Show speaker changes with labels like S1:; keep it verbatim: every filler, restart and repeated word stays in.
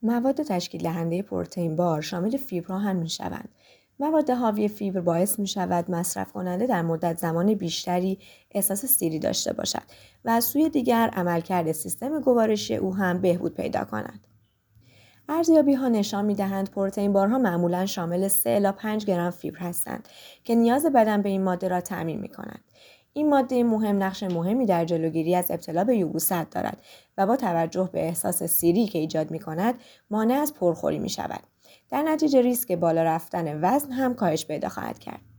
S1: مواد تشکیل دهنده پروتئین بار شامل فیبرها هم میشوند. مواد حاوی فیبر باعث می شود مصرف کننده در مدت زمان بیشتری احساس سیری داشته باشد و از سوی دیگر عملکرد سیستم گوارشی او هم بهبود پیدا کند. ارزیابی ها نشان می دهند پروتئین بارها معمولاً شامل سه الی پنج گرم فیبر هستند که نیاز بدن به این ماده را تامین می کنند. این ماده مهم نقش مهمی در جلوگیری از ابتلا به یبوست دارد و با توجه به احساس سیری که ایجاد می کند مانع از پرخوری می شود. در نتیجه ریسک بالا رفتن وزن هم کاهش پیدا خواهد کرد.